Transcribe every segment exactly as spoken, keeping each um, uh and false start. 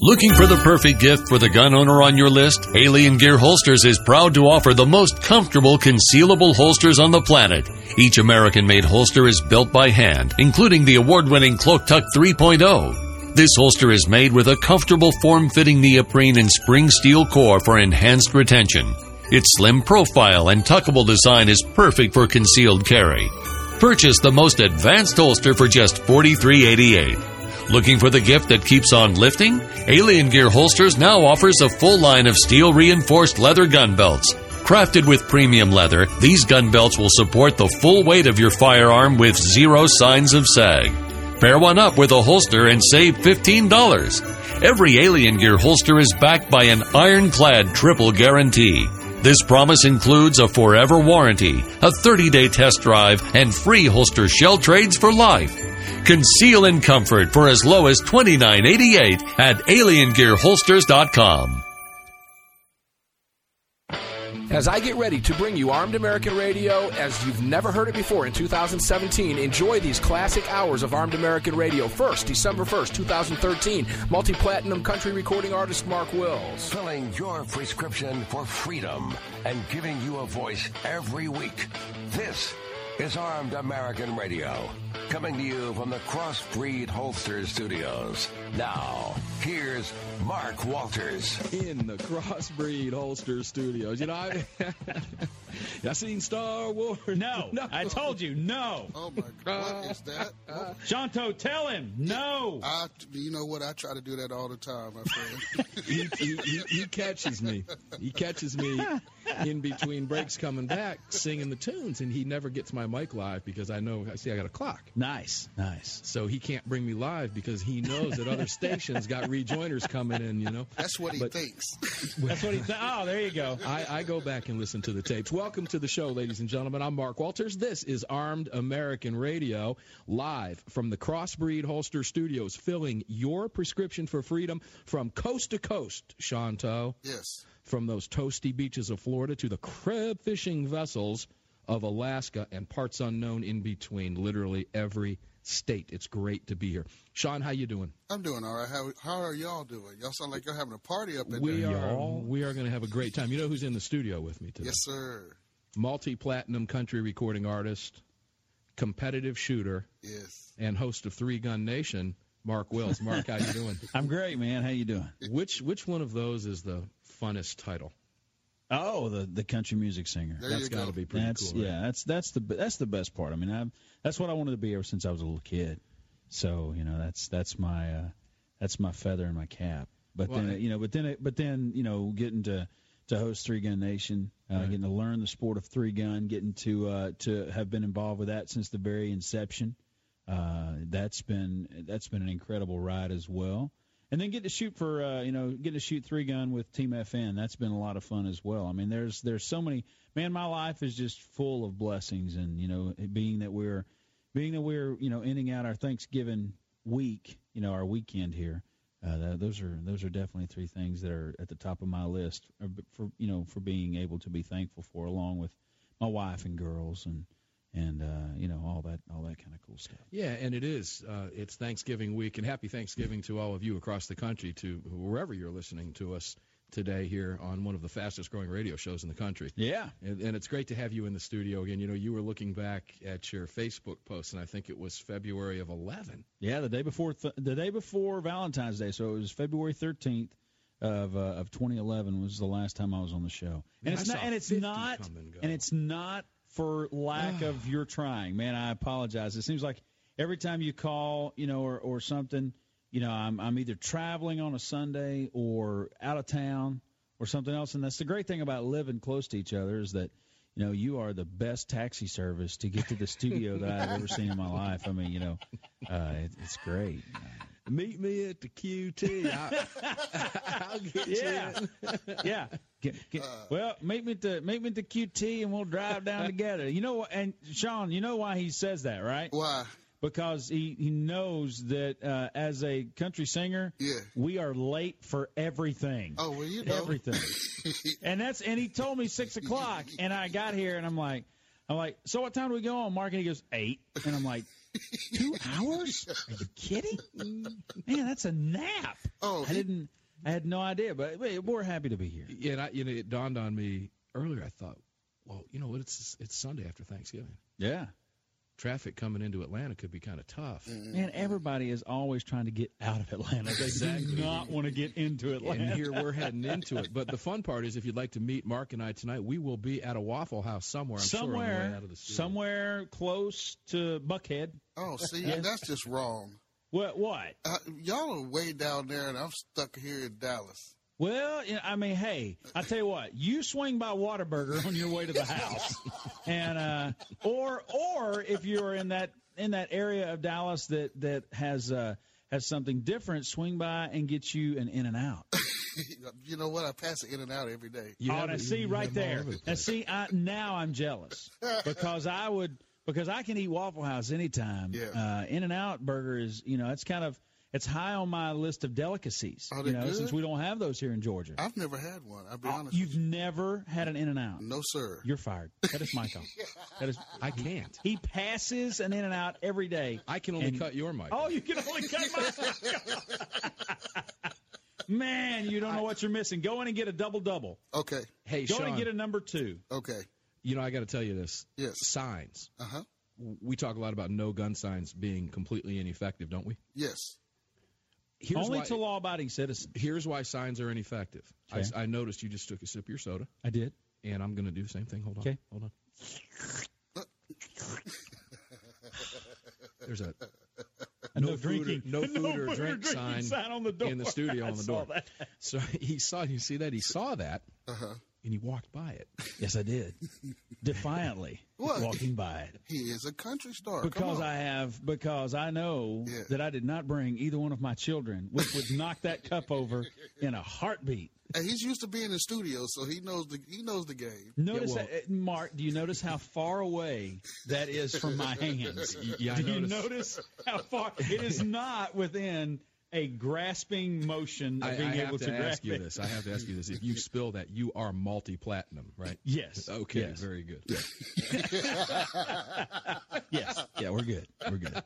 Looking for the perfect gift for the gun owner on your list? Alien Gear Holsters is proud to offer the most comfortable concealable holsters on the planet. Each American-made holster is built by hand, including the award-winning Cloak Tuck three point oh. This holster is made with a comfortable form-fitting neoprene and spring steel core for enhanced retention. Its slim profile and tuckable design is perfect for concealed carry. Purchase the most advanced holster for just forty-three dollars and eighty-eight cents. Looking for the gift that keeps on lifting? Alien Gear Holsters now offers a full line of steel-reinforced leather gun belts. Crafted with premium leather, these gun belts will support the full weight of your firearm with zero signs of sag. Pair one up with a holster and save fifteen dollars. Every Alien Gear holster is backed by an ironclad triple guarantee. This promise includes a forever warranty, a thirty-day test drive, and free holster shell trades for life. Conceal in comfort for as low as twenty-nine dollars and eighty-eight cents at alien gear holsters dot com. As I get ready to bring you Armed American Radio as you've never heard it before in two thousand seventeen, enjoy these classic hours of Armed American Radio. First, December first, twenty thirteen, multi-platinum country recording artist Mark Wills. Filling your prescription for freedom and giving you a voice every week. This is Armed American Radio, coming to you from the Crossbreed Holster Studios. Now, here's Mark Walters. In the Crossbreed Holster Studios. You know, I, I seen Star Wars. No, no, I told you, no. Oh, my God, what is that? Uh, Shanto, tell him, no. I, you know what? I try to do that all the time, my friend. he, he, he, he catches me. He catches me in between breaks coming back, singing the tunes, and he never gets my mic live because I know, I see I got a clock. Nice, nice. So he can't bring me live because he knows that other stations got rejoiners coming in, you know. That's what he but, thinks. That's what he thinks. Oh, there you go. I, I go back and listen to the tapes. Welcome to the show, ladies and gentlemen. I'm Mark Walters. This is Armed American Radio, live from the Crossbreed Holster Studios, filling your prescription for freedom from coast to coast, Shanto. Yes. From those toasty beaches of Florida to the crab fishing vessels of Alaska and parts unknown in between, literally every state. It's great to be here. Sean, how you doing? I'm doing all right. How, how are y'all doing? Y'all sound like you're having a party up in we there. Are, we are going to have a great time. You know who's in the studio with me today? Yes, sir. Multi-platinum country recording artist, competitive shooter, yes, and host of Three Gun Nation, Mark Wills. Mark, how you doing? I'm great, man. How you doing? Which which one of those is the funnest title? Oh, the the country music singer. There that's got to be pretty that's, cool. Right? Yeah, that's that's the that's the best part. I mean, I that's what I wanted to be ever since I was a little kid. So you know, that's that's my uh, that's my feather in my cap. But well, then you know, but then it, but then you know, getting to to host Three Gun Nation, uh, right. getting to learn the sport of three gun, getting to uh, to have been involved with that since the very inception. Uh, that's been that's been an incredible ride as well. And then get to shoot for, uh, you know, get to shoot three gun with Team F N. That's been a lot of fun as well. I mean, there's there's so many. Man, my life is just full of blessings, and you know, being that we're, being that we're, you know, ending out our Thanksgiving week, you know, our weekend here. Uh, those are those are definitely three things that are at the top of my list for, you know, for being able to be thankful for, along with my wife and girls and. And, uh, you know, all that all that kind of cool stuff. Yeah, and it is. Uh, it's Thanksgiving week, and happy Thanksgiving to all of you across the country, to wherever you're listening to us today here on one of the fastest-growing radio shows in the country. Yeah. And, and it's great to have you in the studio again. You know, you were looking back at your Facebook post, and I think it was February of eleven. Yeah, the day before th- the day before Valentine's Day, so it was February thirteenth. Of uh, of twenty eleven was the last time I was on the show, and Man, it's not, and it's not, and, and it's not for lack of your trying. Man, I apologize. It seems like every time you call, you know, or, or something, you know, I'm I'm either traveling on a Sunday or out of town or something else. And that's the great thing about living close to each other is that, you know, you are the best taxi service to get to the studio that I've ever seen in my life. I mean, you know, uh, it, it's great. Meet me at the Q T. I, I'll get yeah. you. yeah. Get, get, well, meet me at the meet me at the Q T and we'll drive down together. You know what? And Sean, you know why he says that, right? Why? Because he, he knows that uh, as a country singer, yeah. we are late for everything. Oh well, you know everything. and that's and he told me six o'clock, and I got here and I'm like, I'm like, so what time do we go on, Mark? And he goes eight, and I'm like. Two hours? Are you kidding? Man, that's a nap. Oh, I didn't. I had no idea, but we're happy to be here. Yeah, and I, you know, it dawned on me earlier. I thought, well, you know what? It's it's Sunday after Thanksgiving. Yeah. Traffic coming into Atlanta could be kind of tough. Man, everybody is always trying to get out of Atlanta. They Exactly. do not want to get into Atlanta. And here we're heading into it. But the fun part is, if you'd like to meet Mark and I tonight, we will be at a Waffle House somewhere. I'm somewhere, sure on the way out of the studio. somewhere close to Buckhead. Oh, see, that's just wrong. What? What? Uh, y'all are way down there, and I'm stuck here in Dallas. Well, you know, I mean, hey, I tell you what, you swing by Whataburger on your way to the house, and uh, or or if you're in that in that area of Dallas that that has uh, has something different, swing by and get you an In-N-Out. You know what? I pass it in and out every day. You oh, have now it- see you right have them all there. over the Now place. see, I, now I'm jealous because I would because I can eat Waffle House anytime. Yeah. Uh, In-N-Out burger is, you know, it's kind of it's high on my list of delicacies. Are you they know, good? since we don't have those here in Georgia. I've never had one. I'll be Oh, honest you've with you. never had an In-N-Out. No, sir. You're fired. That is my call. That is. I can't. He passes an In-N-Out every day. I can only And- cut your mic. Oh, you can only cut my. Man, you don't know what you're missing. Go in and get a double double. Okay. Hey, Go in Sean, and get a number two. Okay. you know, I got to tell you this. Yes. Signs. Uh-huh. We talk a lot about no gun signs being completely ineffective, don't we? Yes. Here's Only why, to law-abiding citizens. Here's why signs are ineffective. Okay. I, I noticed you just took a sip of your soda, I did. and I'm going to do the same thing. Hold on. Okay. Hold on. There's a A no, no food drinking, or, no food no or food drink sign, sign on the door in the studio I on the saw door. that. So he saw. You see that? He saw that, Uh-huh. and he walked by it. Yes, I did. Defiantly What? walking by it. He is a country star. Come Because on. I have, because I know Yeah. that I did not bring either one of my children, which would knock that cup over in a heartbeat. And he's used to being in the studio, so he knows the he knows the game. Notice, well- that, uh, Mark, do you notice how far away that is from my hands? Yeah, I do you noticed. notice how far? It is not within a grasping motion of I, being I able have to, to grasp ask you it. this. I have to ask you this. If you spill that, you are multi-platinum, right? Yes. Okay. Yes. Very good. Yes. Yeah, we're good. We're good.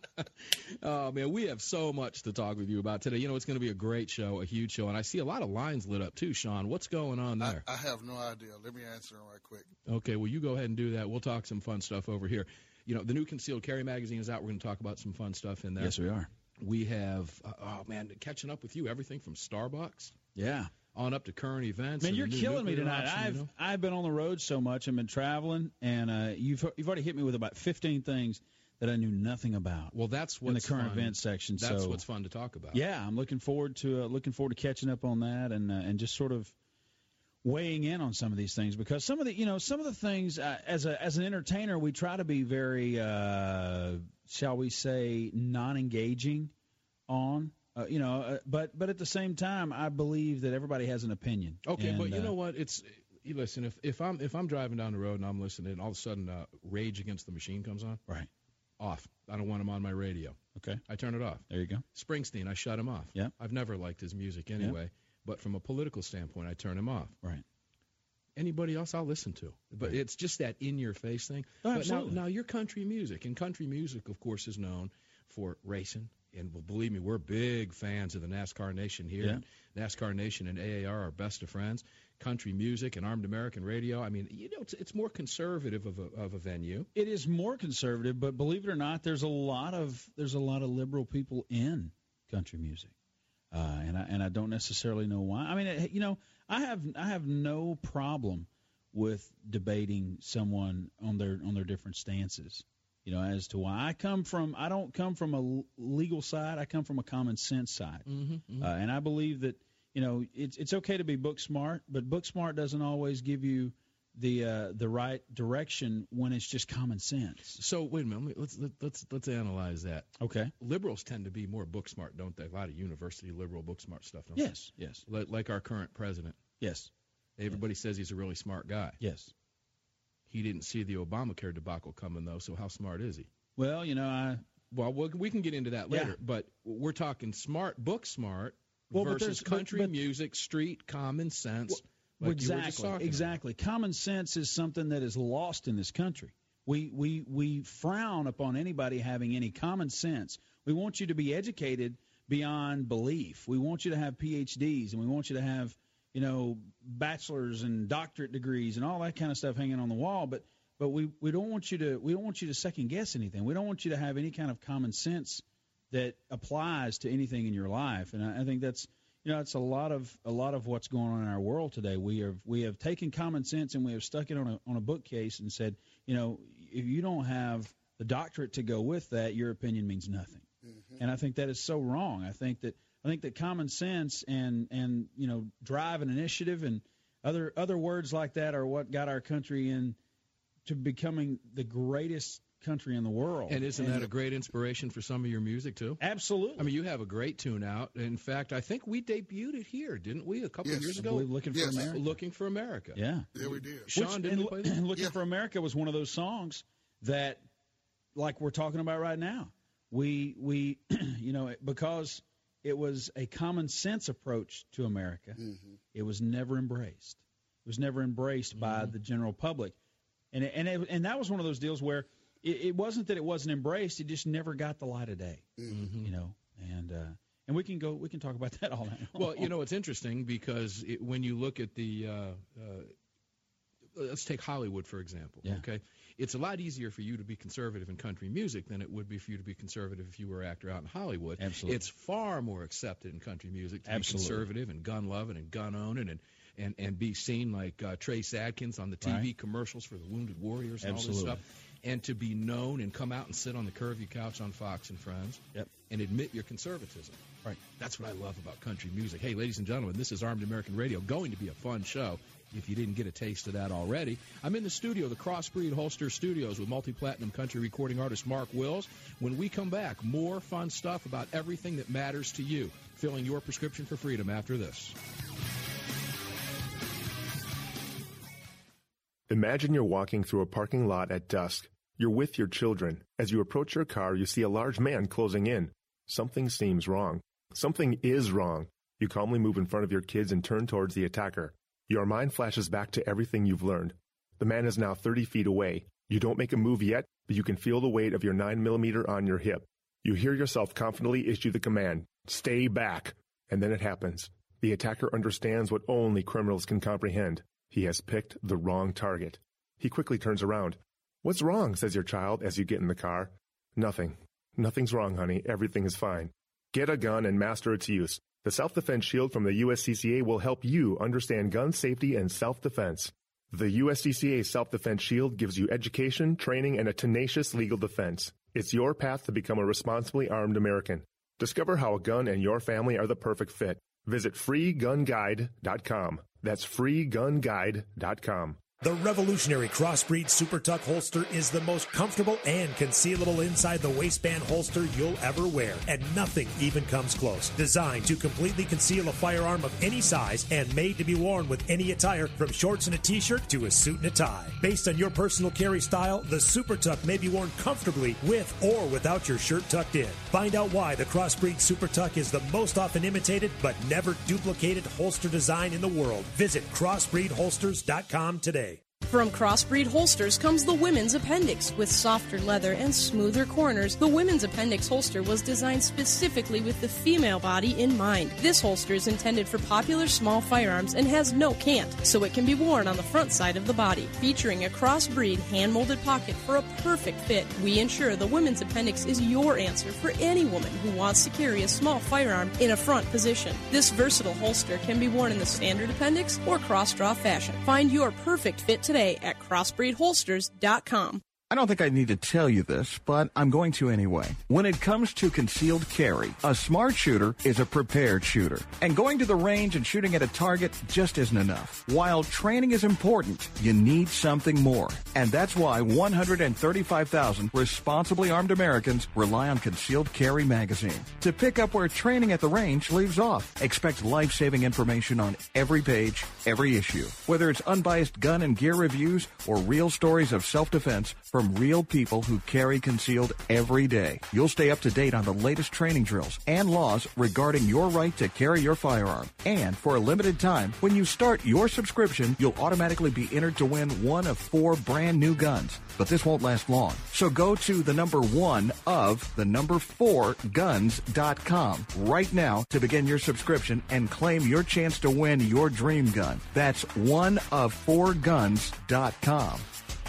Oh, man, we have so much to talk with you about today. You know, it's going to be a great show, a huge show, and I see a lot of lines lit up too, Sean. What's going on I, there? I have no idea. Let me answer him right quick. Okay, well, you go ahead and do that. We'll talk some fun stuff over here. You know, the new Concealed Carry magazine is out. We're going to talk about some fun stuff in there. Yes, we are. We have, uh, oh, man, catching up with you, everything from Starbucks Yeah. on up to current events. Man, and you're the new killing me nuclear tonight. option, I've you know? I've been on the road so much and been traveling, and uh, you've you've already hit me with about fifteen things that I knew nothing about Well, that's what's in the current fun. events section. That's so what's fun to talk about. yeah, I'm looking forward to uh, looking forward to catching up on that and uh, and just sort of weighing in on some of these things, because some of the you know some of the things uh, as a as an entertainer we try to be very uh, shall we say non-engaging on. Uh, you know, uh, but but at the same time, I believe that everybody has an opinion. Okay, And, but you uh, know what? It's you listen. If if I'm if I'm driving down the road and I'm listening, and all of a sudden uh, Rage Against the Machine comes on, right? off. I don't want him on my radio. Okay, I turn it off. there you go. Springsteen, I shut him off. Yeah. I've never liked his music anyway, but from a political standpoint, I turn him off. Right. Anybody else, I'll listen to. But it's just that in-your-face thing. Oh, but absolutely. now, now your country music, and country music, of course, is known for racing. And well, believe me, we're big fans of the NASCAR Nation here. Yeah. NASCAR Nation and A A R are best of friends. Country music and Armed American Radio. I mean, you know, it's, it's more conservative of a, of a venue. It is more conservative, but believe it or not, there's a lot of there's a lot of liberal people in country music, uh, and I and I don't necessarily know why. I mean, it, you know, I have I have no problem with debating someone on their on their different stances. You know, as to why I come from, I don't come from a legal side. I come from a common sense side, Mm-hmm, mm-hmm. uh, and I believe that you know it's it's okay to be book smart, but book smart doesn't always give you the uh, the right direction when it's just common sense. So wait a minute. Let's let, let's let's analyze that. Okay. Liberals tend to be more book smart, don't they? A lot of university liberal book smart stuff, don't Yes. Yes. they? Like, like our current president. Yes. Everybody says he's a really smart guy. Yes. He didn't see the Obamacare debacle coming, though, so how smart is he? Well, you know, I Well, we we can get into that later, Yeah. but we're talking smart, book smart Well, but versus there's- but- country but- music, street, common sense. like you were just exactly talking exactly. Common sense is something that is lost in this country. We, we, we frown upon anybody having any common sense. We want you to be educated beyond belief. We want you to have P H Ds, and we want you to have, you know, bachelor's and doctorate degrees and all that kind of stuff hanging on the wall. But but we, we don't want you to we don't want you to second guess anything. We don't want you to have any kind of common sense that applies to anything in your life. And I, I think that's you know it's a lot of a lot of what's going on in our world today. We have we have taken common sense and we have stuck it on a on a bookcase and said, you know, if you don't have the doctorate to go with that, your opinion means nothing. Mm-hmm. And I think that is so wrong. I think that I think that common sense and, and you know drive and initiative and other other words like that are what got our country in to becoming the greatest country in the world. And isn't and that a great inspiration for some of your music too? Absolutely. I mean, you have a great tune out. In fact, I think we debuted it here, didn't we, a couple yes. of years ago? Looking yes. for America. Looking for America. Yeah. Yeah, we did. Sean, Which, didn't and, you play that? Looking yeah. for America was one of those songs that, like we're talking about right now, we we you know because it was a common sense approach to America. Mm-hmm. It was never embraced. It was never embraced mm-hmm. by the general public, and it, and it, and that was one of those deals where it, it wasn't that it wasn't embraced; it just never got the light of day. Mm-hmm. You know, and uh, and we can go we can talk about that all night. Well, you know, it's interesting because it, when you look at the uh, uh, let's take Hollywood for example. Yeah. Okay, it's a lot easier for you to be conservative in country music than it would be for you to be conservative if you were an actor out in Hollywood. Absolutely. It's far more accepted in country music to Absolutely. be conservative and gun loving and gun owning and, and, and be seen like uh, Trace Adkins on the T V right. commercials for the Wounded Warriors and Absolutely. all this stuff. And to be known and come out and sit on the curvy couch on Fox and Friends yep. and admit your conservatism. Right. That's what I love about country music. Hey, ladies and gentlemen, this is Armed American Radio. Going to be a fun show. If you didn't get a taste of that already, I'm in the studio, the Crossbreed Holster Studios, with multi-platinum country recording artist Mark Wills. When we come back, more fun stuff about everything that matters to you. Filling your prescription for freedom after this. Imagine you're walking through a parking lot at dusk. You're with your children. As you approach your car, you see a large man closing in. Something seems wrong. Something is wrong. You calmly move in front of your kids and turn towards the attacker. Your mind flashes back to everything you've learned. The man is now thirty feet away. You don't make a move yet, but you can feel the weight of your nine millimeter on your hip. You hear yourself confidently issue the command, "Stay back." And then it happens. The attacker understands what only criminals can comprehend. He has picked the wrong target. He quickly turns around. "What's wrong?" says your child as you get in the car. "Nothing. Nothing's wrong, honey. Everything is fine. Get a gun and master its use. The Self-Defense Shield from the U S C C A will help you understand gun safety and self-defense. The U S C C A Self-Defense Shield gives you education, training, and a tenacious legal defense. It's your path to become a responsibly armed American. Discover how a gun and your family are the perfect fit. Visit free gun guide dot com. That's free gun guide dot com. The revolutionary Crossbreed Super Tuck holster is the most comfortable and concealable inside the waistband holster you'll ever wear, and nothing even comes close. Designed to completely conceal a firearm of any size and made to be worn with any attire, from shorts and a t-shirt to a suit and a tie. Based on your personal carry style, the Super Tuck may be worn comfortably with or without your shirt tucked in. Find out why the Crossbreed Super Tuck is the most often imitated but never duplicated holster design in the world. Visit crossbreed holsters dot com today. From Crossbreed Holsters comes the Women's Appendix. With softer leather and smoother corners, the Women's Appendix holster was designed specifically with the female body in mind. This holster is intended for popular small firearms and has no cant, so it can be worn on the front side of the body. Featuring a Crossbreed hand-molded pocket for a perfect fit, we ensure the Women's Appendix is your answer for any woman who wants to carry a small firearm in a front position. This versatile holster can be worn in the standard appendix or cross-draw fashion. Find your perfect fit today at crossbreed holsters dot com. I don't think I need to tell you this, but I'm going to anyway. When it comes to concealed carry, a smart shooter is a prepared shooter. And going to the range and shooting at a target just isn't enough. While training is important, you need something more. And that's why one hundred thirty-five thousand responsibly armed Americans rely on Concealed Carry Magazine. To pick up where training at the range leaves off, expect life-saving information on every page, every issue. Whether it's unbiased gun and gear reviews or real stories of self-defense, from real people who carry concealed every day. You'll stay up to date on the latest training drills and laws regarding your right to carry your firearm. And for a limited time, when you start your subscription, you'll automatically be entered to win one of four brand new guns. But this won't last long. So go to the number one of the number four guns dot com right now to begin your subscription and claim your chance to win your dream gun. That's one of four guns dot com.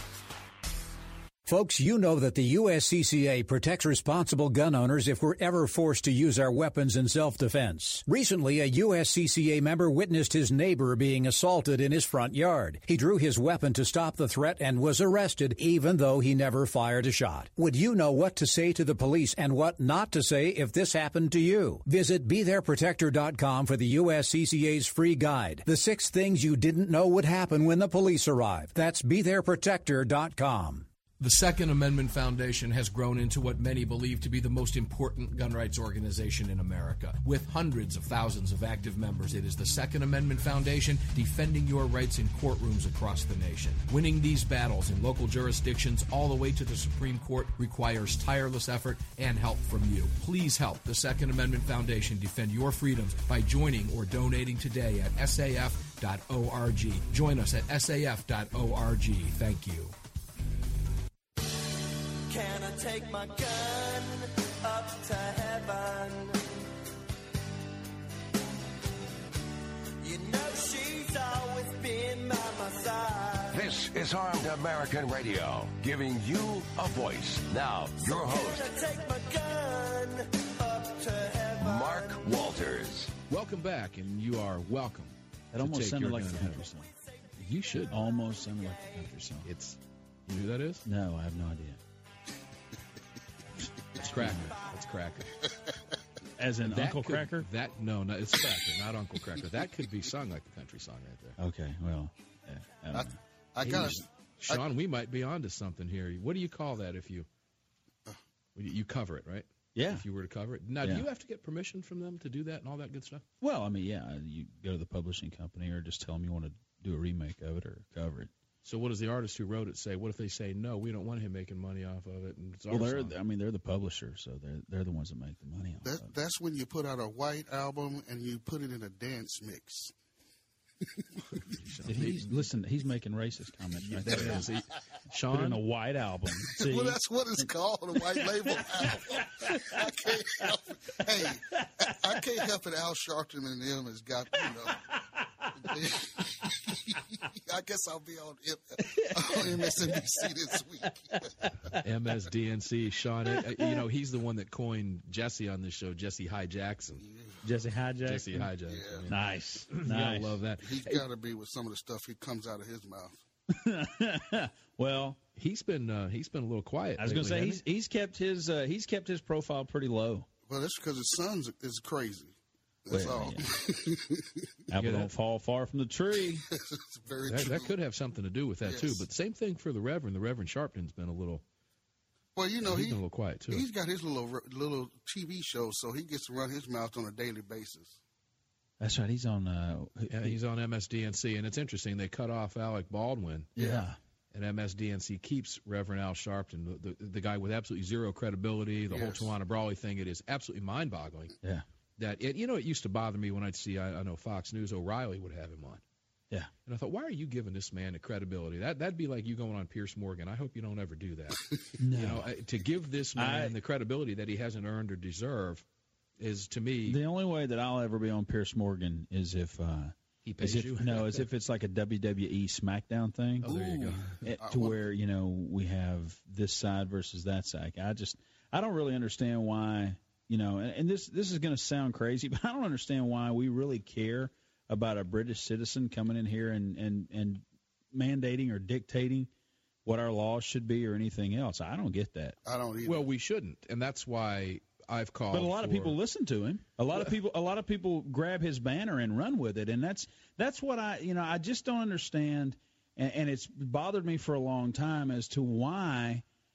Folks, you know that the U S C C A protects responsible gun owners if we're ever forced to use our weapons in self-defense. Recently, a U S C C A member witnessed his neighbor being assaulted in his front yard. He drew his weapon to stop the threat and was arrested, even though he never fired a shot. Would you know what to say to the police and what not to say if this happened to you? Visit be there protector dot com for the U S C C A's free guide. The six things you didn't know would happen when the police arrive. That's be there protector dot com. The Second Amendment Foundation has grown into what many believe to be the most important gun rights organization in America. With hundreds of thousands of active members, it is the Second Amendment Foundation defending your rights in courtrooms across the nation. Winning these battles in local jurisdictions all the way to the Supreme Court requires tireless effort and help from you. Please help the Second Amendment Foundation defend your freedoms by joining or donating today at S A F dot org. Join us at S A F dot org. Thank you. Can I take my gun up to heaven? You know she's always been by my side. This is Armed American Radio, giving you a voice. Now, your host, Can I take my gun up to heaven? Mark Walters. Welcome back, and you are welcome. It almost sounded like a country song. You should. Almost sounded like a country song. It's, you know who that is? No, I have no idea. It's Cracker. It's Cracker. As in that Uncle could, Cracker? That no, no, it's Cracker, not Uncle Cracker. That could be sung like a country song right there. Okay, well, yeah, I don't I, know. I Hey, got Sean, we might be onto something here. What do you call that if you you cover it, right? Yeah. If you were to cover it. Now, Yeah. do you have to get permission from them to do that and all that good stuff? Well, I mean, yeah, you go to the publishing company or just tell them you want to do a remake of it or cover it. So what does the artist who wrote it say? What if they say, no, we don't want him making money off of it? And it's our Well, they're, song? I mean, they're the publisher, so they're they're the ones that make the money off that, of it. that's when you put out a white album and you put it in a dance mix. He's, listen, he's making racist comments right there. Is he- Put Sean, in a white album. See? Well, that's what it's called, a white label album. I can't help it. Hey, I, I can't help it. Al Sharpton and them has got, you know. I guess I'll be on, on M S N B C this week. M S D N C, Sean, uh, you know, he's the one that coined Jesse on this show, Jesse High Jackson. Jesse High Jackson? Jesse High Jackson. Yeah. I mean, Nice. you Nice. gotta love that. He's got to be with some of the stuff he comes out of his mouth. Well, He's been uh, he's been a little quiet. I was going to say lately, he's he's kept his uh, he's kept his profile pretty low. Well, that's because his son is crazy. That's Well, all. yeah. Apple Yeah, don't that- fall far from the tree. It's very that, true. that could have something to do with that too. Yes. But same thing for the Reverend. The Reverend Sharpton's been a little. Well, you know, he's he, been a little quiet too. he's got his little little T V show, so he gets to run his mouth on a daily basis. That's right. He's on. Uh, Yeah, he's on M S D N C, and it's interesting. They cut off Alec Baldwin, yeah. and M S D N C keeps Reverend Al Sharpton, the, the, the guy with absolutely zero credibility. The Yes. whole Tawana Brawley thing. It is absolutely mind-boggling. Yeah. That it, you know, it used to bother me when I'd see. I, I know Fox News O'Reilly would have him on. Yeah. And I thought, why are you giving this man the credibility? That that'd be like you going on Pierce Morgan. I hope you don't ever do that. No. You know, I- to give this man I- the credibility that he hasn't earned or deserve is to me. The only way that I'll ever be on Pierce Morgan is if uh, He is pays if, you. no, as if it's like a W W E SmackDown thing. Oh, there you go. It- Uh, to well- where you know we have this side versus that side. I just I don't really understand why you know, and, and this this is going to sound crazy, but I don't understand why we really care about a British citizen coming in here and and and mandating or dictating what our laws should be or anything else. I don't get that. I don't either. Well, we shouldn't, and that's why I've called. But a lot of for- people listen to him. A lot of people, a lot of people grab his banner and run with it, and that's that's what I, you know, I just don't understand, and, and it's bothered me for a long time as to why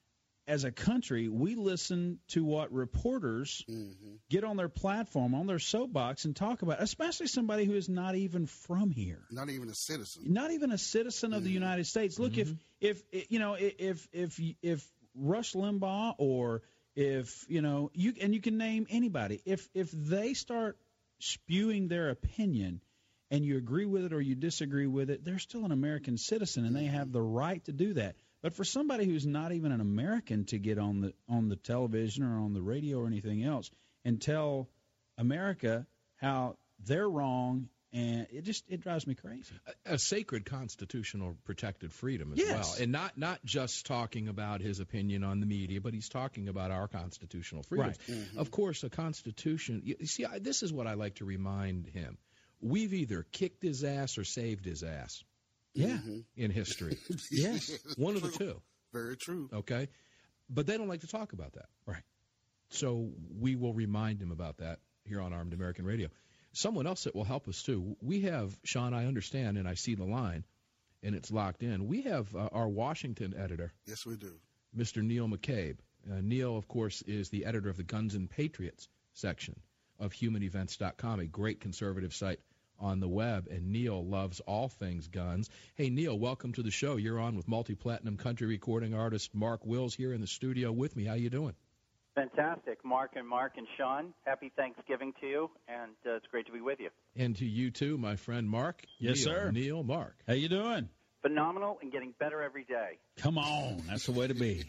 as a country, we listen to what reporters mm-hmm. get on their platform, on their soapbox, and talk about, especially somebody who is not even from here. Not even a citizen. Not even a citizen of mm-hmm. the United States. Look, mm-hmm. if, if, you know, if, if, if Rush Limbaugh or if, you know, you and you can name anybody, if, if they start spewing their opinion and you agree with it or you disagree with it, they're still an American citizen, and mm-hmm. they have the right to do that. But for somebody who's not even an American to get on the on the television or on the radio or anything else and tell America how they're wrong, and it just it drives me crazy. A, a sacred constitutional protected freedom as yes. well, and not not just talking about his opinion on the media, but he's talking about our constitutional freedoms. Right. Mm-hmm. Of course, a constitution. You see, I, this is what I like to remind him: we've either kicked his ass or saved his ass. Yeah, mm-hmm. in history. Yes, one true. of the two. Very true. Okay, but they don't like to talk about that. Right. So we will remind him about that here on Armed American Radio. Someone else that will help us too. We have Sean. I understand, and I see the line, and it's locked in. We have uh, our Washington editor. Yes, we do. Mister Neil McCabe. Uh, Neil, of course, is the editor of the Guns and Patriots section of human events dot com, a great conservative site on the web, and Neil loves all things guns. Hey, Neil, welcome to the show. You're on with multi-platinum country recording artist Mark Wills here in the studio with me. How you doing? Fantastic. Mark and Mark and Sean, happy Thanksgiving to you, and uh, it's great to be with you. And to you, too, my friend Mark. Yes, Neil, sir. Neil, Mark. How you doing? Phenomenal and getting better every day. Come on. That's the way to be.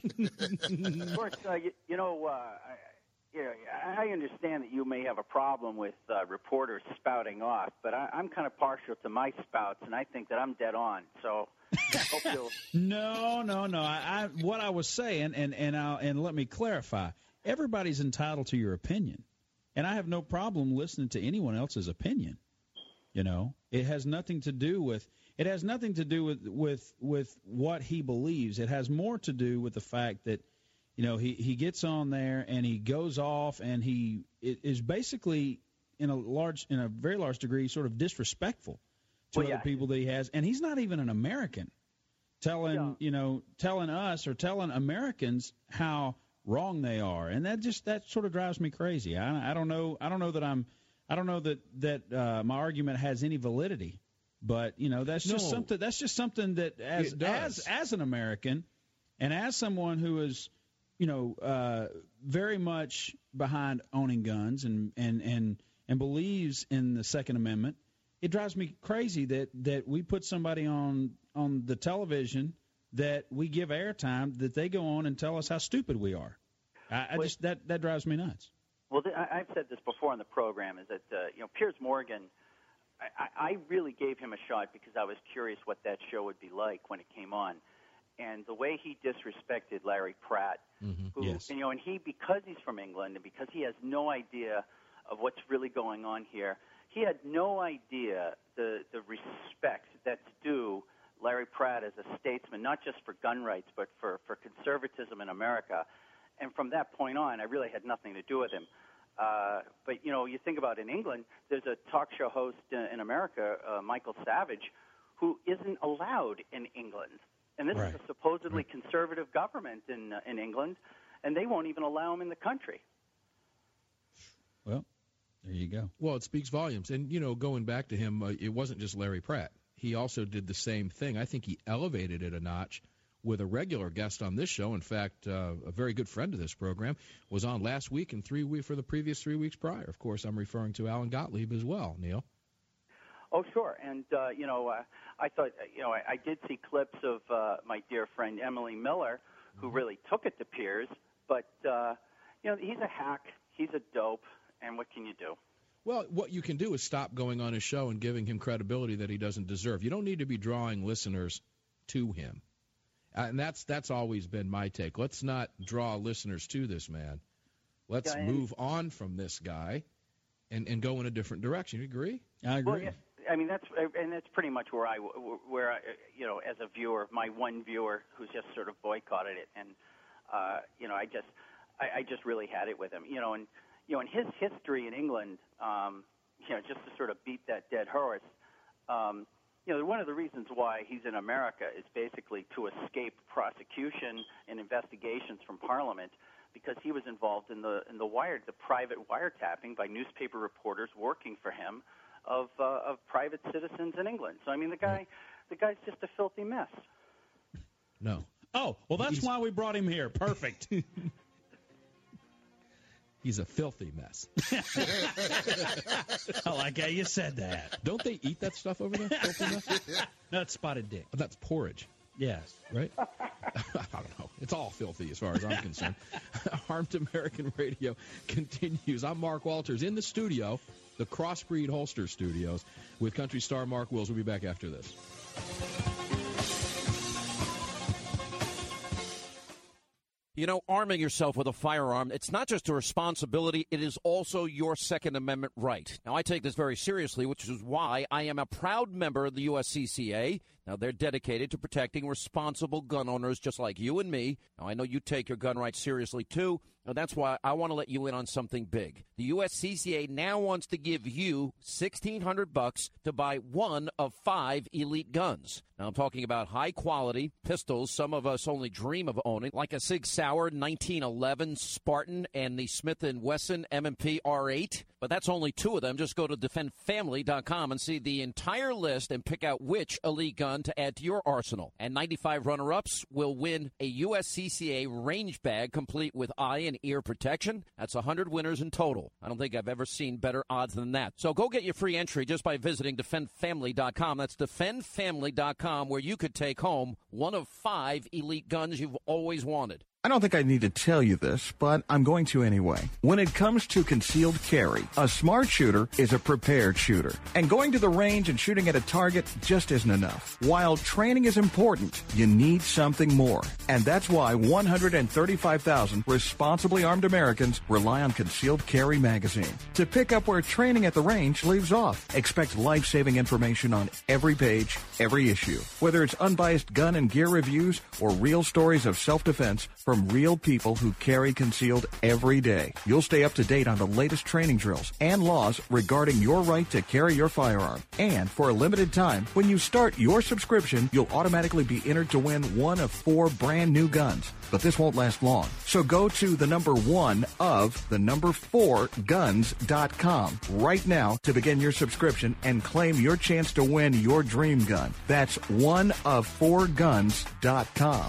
Of course, uh, you, you know, uh, I, you know, I understand that you may have a problem with uh, reporters spouting off, but I, I'm kind of partial to my spouts, and I think that I'm dead on. So I hope you'll... No, no, no. I, I, what I was saying, and and I'll, and let me clarify. Everybody's entitled to your opinion, and I have no problem listening to anyone else's opinion. You know, it has nothing to do with it has nothing to do with with with what he believes. It has more to do with the fact that, you know, he, he gets on there and he goes off and he is basically in a large, in a very large degree, sort of disrespectful to well, other yeah. people that he has, and he's not even an American. Telling yeah. you know, telling us or telling Americans how wrong they are, and that just that sort of drives me crazy. I, I don't know. I don't know that I'm. I don't know that that uh, my argument has any validity, but you know that's just no. something. That's just something that as as as an American, and as someone who is, you know, uh, very much behind owning guns and, and, and, and believes in the Second Amendment, it drives me crazy that, that we put somebody on on the television that we give airtime, that they go on and tell us how stupid we are. I, I just that, that drives me nuts. Well, th- I, I've said this before on the program, is that, uh, you know, Piers Morgan, I, I really gave him a shot because I was curious what that show would be like when it came on. And the way he disrespected Larry Pratt, mm-hmm. who, yes. you know, and he, because he's from England and because he has no idea of what's really going on here, he had no idea the, the respect that's due Larry Pratt as a statesman, not just for gun rights, but for, for conservatism in America. And from that point on, I really had nothing to do with him. Uh, but, you know, you think about in England, there's a talk show host uh, in America, uh, Michael Savage, who isn't allowed in England. And this right. is a supposedly right. conservative government in uh, in England, and they won't even allow him in the country. Well, there you go. Well, it speaks volumes. And, you know, going back to him, uh, it wasn't just Larry Pratt. He also did the same thing. I think he elevated it a notch with a regular guest on this show. In fact, uh, a very good friend of this program was on last week and three week for the previous three weeks prior. Of course, I'm referring to Alan Gottlieb as well, Neil. Oh, sure. And, uh, you know, uh, I thought, you know, I, I did see clips of uh, my dear friend Emily Miller, who really took it to Piers. But, uh, you know, he's a hack. He's a dope. And what can you do? Well, what you can do is stop going on his show and giving him credibility that he doesn't deserve. You don't need to be drawing listeners to him. Uh, and that's that's always been my take. Let's not draw listeners to this man. Let's yeah, move on from this guy and, and go in a different direction. You agree? I agree. Well, yeah, I mean, that's and that's pretty much where I, where I, you know, as a viewer, my one viewer who's just sort of boycotted it, and uh, you know, I just, I, I just really had it with him, you know, and you know, in his history in England, um, you know, just to sort of beat that dead horse, um, you know, one of the reasons why he's in America is basically to escape prosecution and investigations from Parliament, because he was involved in the in the wire the private wiretapping by newspaper reporters working for him of uh, of private citizens in England. So I mean, the guy the guy's just a filthy mess. No. Oh, well, that's He's, why we brought him here. Perfect. He's a filthy mess. I like how you said that. Don't they eat that stuff over there? Filthy mess? That's spotted dick. Oh, that's porridge. Yes. Right? I don't know. It's all filthy as far as I'm concerned. Armed American Radio continues. I'm Mark Walters in the studio, the Crossbreed Holster Studios, with country star Mark Wills. We'll be back after this. You know, arming yourself with a firearm, it's not just a responsibility, it is also your Second Amendment right. Now, I take this very seriously, which is why I am a proud member of the U S C C A. Now, they're dedicated to protecting responsible gun owners just like you and me. Now, I know you take your gun rights seriously, too. Now, that's why I want to let you in on something big. The U S C C A now wants to give you sixteen hundred bucks to buy one of five elite guns. Now, I'm talking about high-quality pistols some of us only dream of owning, like a Sig Sauer nineteen eleven Spartan and the Smith and Wesson M and P R eight. But that's only two of them. Just go to defend family dot com and see the entire list and pick out which elite gun to add to your arsenal. And ninety-five runner-ups will win a U S C C A range bag complete with eye and ear protection. That's one hundred winners in total. I don't think I've ever seen better odds than that. So go get your free entry just by visiting defend family dot com. That's defend family dot com, where you could take home one of five elite guns you've always wanted. I don't think I need to tell you this, but I'm going to anyway. When it comes to concealed carry, a smart shooter is a prepared shooter. And going to the range and shooting at a target just isn't enough. While training is important, you need something more. And that's why one hundred thirty-five thousand responsibly armed Americans rely on Concealed Carry magazine. To pick up where training at the range leaves off. Expect life-saving information on every page, every issue. Whether it's unbiased gun and gear reviews or real stories of self-defense from From real people who carry concealed every day. You'll stay up to date on the latest training drills and laws regarding your right to carry your firearm. And for a limited time, when you start your subscription, you'll automatically be entered to win one of four brand new guns. But this won't last long. So go to the number one of the number four guns dot com right now to begin your subscription and claim your chance to win your dream gun. That's one of four guns dot com.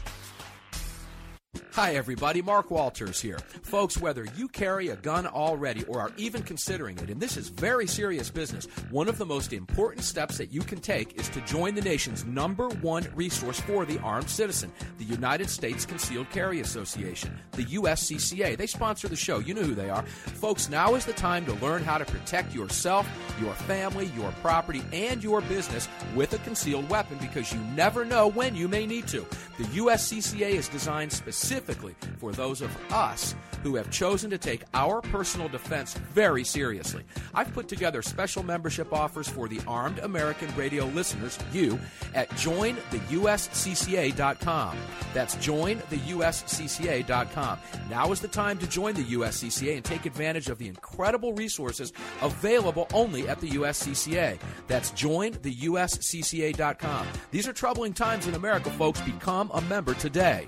Hi, everybody. Mark Walters here. Folks, whether you carry a gun already or are even considering it, and this is very serious business, one of the most important steps that you can take is to join the nation's number one resource for the armed citizen, the United States Concealed Carry Association, the U S C C A. They sponsor the show. You know who they are. Folks, now is the time to learn how to protect yourself, your family, your property, and your business with a concealed weapon, because you never know when you may need to. The U S C C A is designed specifically for those of us who have chosen to take our personal defense very seriously. I've put together special membership offers for the Armed American Radio listeners, you, at join the U S C C A dot com. That's join the U S C C A dot com. Now is the time to join the U S C C A and take advantage of the incredible resources available only at the U S C C A. That's join the U S C C A dot com. These are troubling times in America, folks. Become a member today.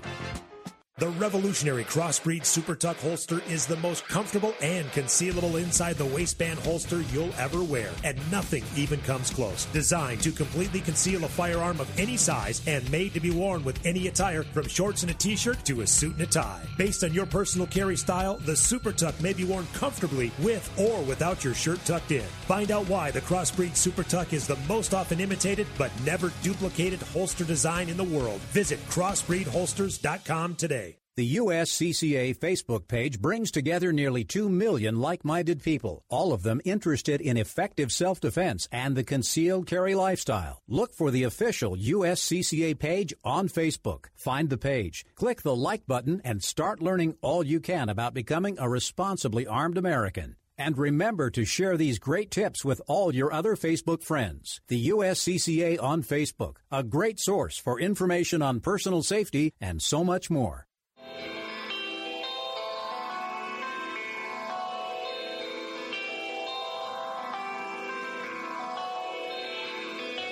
The revolutionary Crossbreed Super Tuck holster is the most comfortable and concealable inside the waistband holster you'll ever wear, and nothing even comes close. Designed to completely conceal a firearm of any size and made to be worn with any attire, from shorts and a t-shirt to a suit and a tie. Based on your personal carry style, the Super Tuck may be worn comfortably with or without your shirt tucked in. Find out why the Crossbreed Super Tuck is the most often imitated but never duplicated holster design in the world. Visit crossbreed holsters dot com today. The U S C C A Facebook page brings together nearly two million like-minded people, all of them interested in effective self-defense and the concealed carry lifestyle. Look for the official U S C C A page on Facebook. Find the page, click the like button, and start learning all you can about becoming a responsibly armed American. And remember to share these great tips with all your other Facebook friends. The U S C C A on Facebook, a great source for information on personal safety and so much more.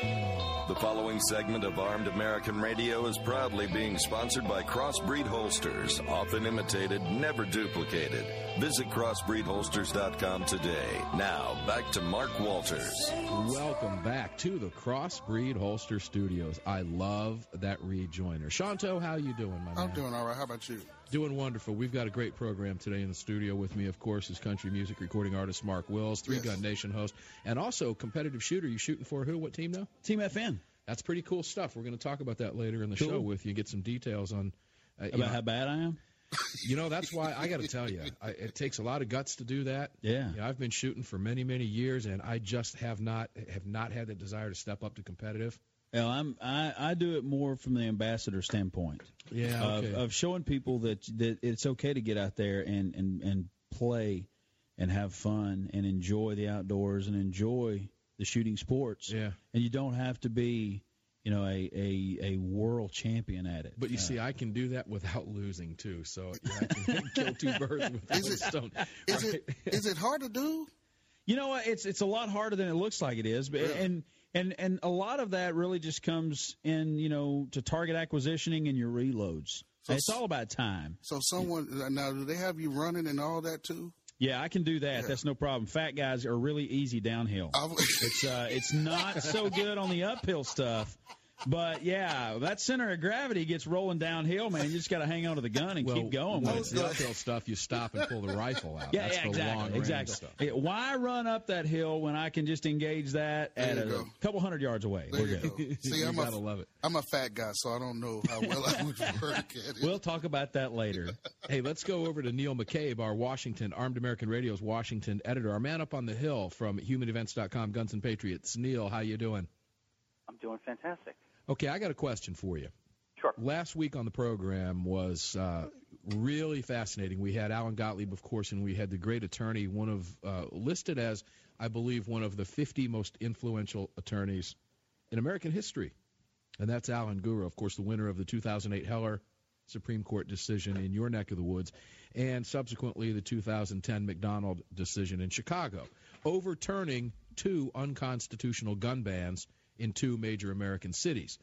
The following segment of Armed American Radio is proudly being sponsored by Crossbreed Holsters, often imitated, never duplicated. Visit crossbreed holsters dot com today. Now, back to Mark Walters. Welcome back to the Crossbreed Holster Studios. I love that rejoiner. Shanto, how you doing, my man? I'm doing all right. How about you? Doing wonderful. We've got a great program today in the studio. With me, of course, is country music recording artist Mark Wills, Three Gun yes. Nation host, and also competitive shooter. You shooting for who? What team now? Team F N. That's pretty cool stuff. We're going to talk about that later in the cool. show with you, get some details on uh, about know, how bad I am. You know, that's why I got to tell you, I, it takes a lot of guts to do that. Yeah. You know, I've been shooting for many, many years, and I just have not have not had the desire to step up to competitive. Well, I'm I, I do it more from the ambassador standpoint. Yeah. Of, okay. of showing people that that it's okay to get out there and, and, and play and have fun and enjoy the outdoors and enjoy the shooting sports. Yeah. And you don't have to be, you know, a, a, a world champion at it. But you uh, see, I can do that without losing, too. So yeah, I can kill two birds with one stone. Is right? it is it hard to do? You know what? It's it's a lot harder than it looks like it is. But, yeah. And and and a lot of that really just comes in, you know, to target acquisitioning and your reloads. So it's all about time. So someone now, do they have you running and all that too? Yeah, I can do that. Yeah. That's no problem. Fat guys are really easy downhill. it's uh, it's not so good on the uphill stuff. But, yeah, that center of gravity gets rolling downhill, man. You just got to hang on to the gun and well, keep going. When it's the uphill stuff, you stop and pull the rifle out. Yeah, That's yeah, the exactly. long exactly. Stuff. Why run up that hill when I can just engage that there at a go. couple hundred yards away? There We're you good. go. See, I'm, you a, gotta love it. I'm a fat guy, so I don't know how well I would work at it. We'll talk about that later. Hey, let's go over to Neil McCabe, our Washington, Armed American Radio's Washington editor, our man up on the hill from human events dot com, Guns and Patriots. Neil, how you doing? I'm doing fantastic. Okay, I got a question for you. Sure. Last week on the program was uh, really fascinating. We had Alan Gottlieb, of course, and we had the great attorney, one of uh, listed as, I believe, one of the fifty most influential attorneys in American history, and that's Alan Gura, of course, the winner of the two thousand eight Heller Supreme Court decision in your neck of the woods, and subsequently the two thousand ten McDonald decision in Chicago, overturning two unconstitutional gun bans in two major American cities.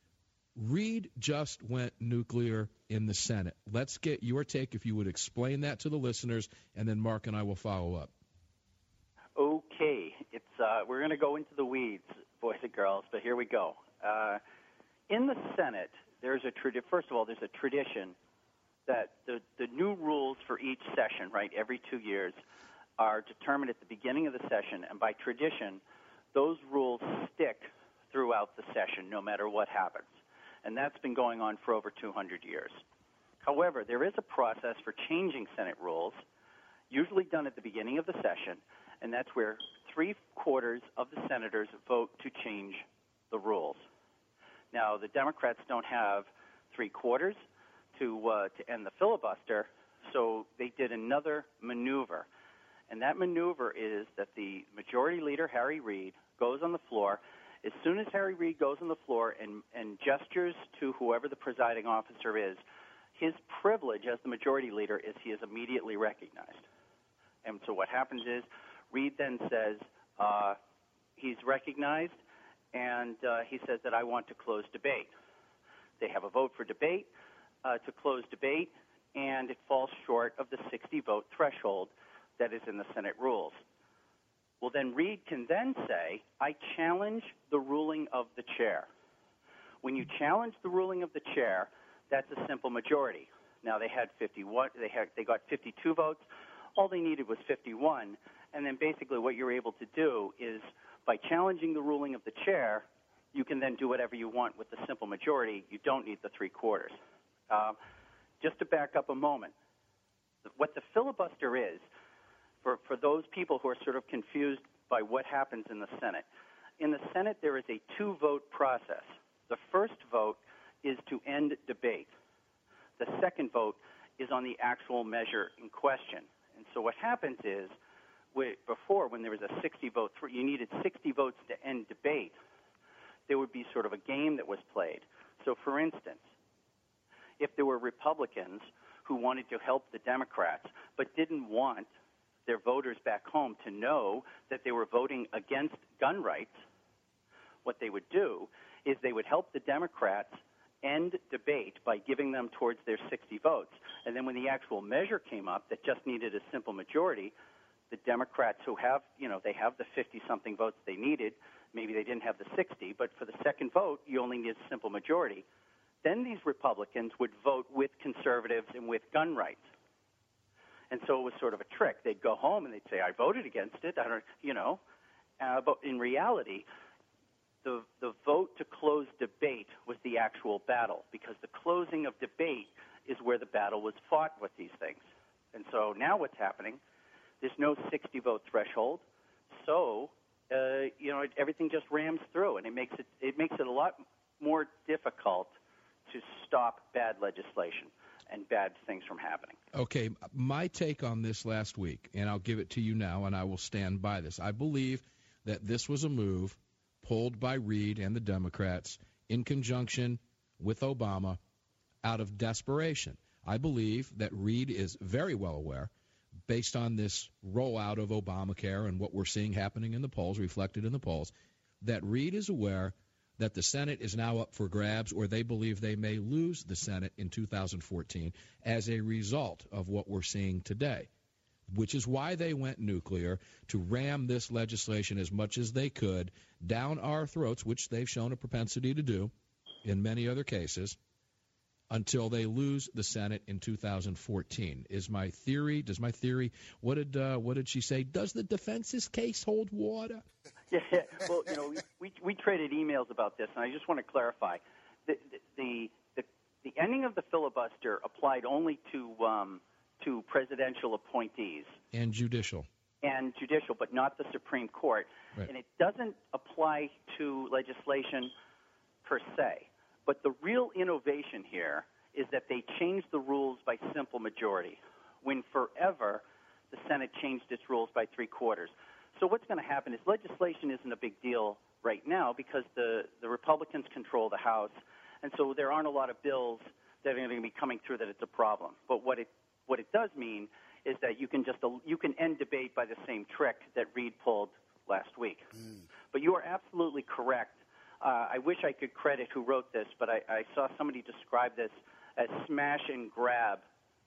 Reed just went nuclear in the Senate. Let's get your take, if you would explain that to the listeners, and then Mark and I will follow up. Okay. It's uh, we're going to go into the weeds, boys and girls, but here we go. Uh, in the Senate, there's a tradi- first of all, there's a tradition that the, the new rules for each session, right, every two years, are determined at the beginning of the session, and by tradition, those rules stick throughout the session, no matter what happens. And that's been going on for over two hundred years. However, there is a process for changing Senate rules, usually done at the beginning of the session, and that's where three-quarters of the senators vote to change the rules. Now, the Democrats don't have three-quarters to uh, to end the filibuster, so they did another maneuver. And that maneuver is that the Majority Leader, Harry Reid, goes on the floor. As soon as Harry Reid goes on the floor and, and gestures to whoever the presiding officer is, his privilege as the Majority Leader is he is immediately recognized. And so what happens is Reid then says uh, he's recognized, and uh, he says that I want to close debate. They have a vote for debate uh, to close debate, and it falls short of the sixty-vote threshold that is in the Senate rules. Well, then Reid can then say, I challenge the ruling of the chair. When you challenge the ruling of the chair, that's a simple majority. Now, they had fifty-one, they had, they got fifty-two votes. All they needed was fifty-one. And then basically what you're able to do is, by challenging the ruling of the chair, you can then do whatever you want with the simple majority. You don't need the three-quarters. Uh, just to back up a moment, what the filibuster is, For, for those people who are sort of confused by what happens in the Senate. In the Senate, there is a two-vote process. The first vote is to end debate. The second vote is on the actual measure in question. And so what happens is, before, when there was a sixty-vote, you needed sixty votes to end debate, there would be sort of a game that was played. So, for instance, if there were Republicans who wanted to help the Democrats but didn't want their voters back home to know that they were voting against gun rights, what they would do is they would help the Democrats end debate by giving them towards their sixty votes. And then when the actual measure came up that just needed a simple majority, the Democrats who have, you know, they have the fifty-something votes they needed, maybe they didn't have the sixty, but for the second vote, you only need a simple majority. Then these Republicans would vote with conservatives and with gun rights. And so it was sort of a trick. They'd go home and they'd say, I voted against it, I don't, you know. Uh, but in reality, the the vote to close debate was the actual battle, because the closing of debate is where the battle was fought with these things. And so now what's happening, there's no sixty-vote threshold, so uh, you know, everything just rams through, and it makes it it makes it a lot more difficult to stop bad legislation and bad things from happening. Okay, my take on this last week, and I'll give it to you now, and I will stand by this. I believe that this was a move pulled by Reid and the Democrats in conjunction with Obama out of desperation. I believe that Reid is very well aware, based on this rollout of Obamacare and what we're seeing happening in the polls, reflected in the polls, that Reid is aware that the Senate is now up for grabs, or they believe they may lose the Senate in two thousand fourteen as a result of what we're seeing today, which is why they went nuclear, to ram this legislation as much as they could down our throats, which they've shown a propensity to do in many other cases, until they lose the Senate in two thousand fourteen. Is my theory, does my theory, what did uh, what did she say? Does the defense's case hold water? Yeah, well, you know, we, we we traded emails about this, and I just want to clarify. The the the, the ending of the filibuster applied only to um, to presidential appointees. And judicial. And judicial, but not the Supreme Court. Right. And it doesn't apply to legislation per se. But the real innovation here is that they changed the rules by simple majority, when forever the Senate changed its rules by three quarters. So what's going to happen is legislation isn't a big deal right now because the, the Republicans control the House, and so there aren't a lot of bills that are going to be coming through that it's a problem. But what it what it does mean is that you can just you can end debate by the same trick that Reid pulled last week. Mm. But you are absolutely correct. Uh, I wish I could credit who wrote this, but I, I saw somebody describe this as smash and grab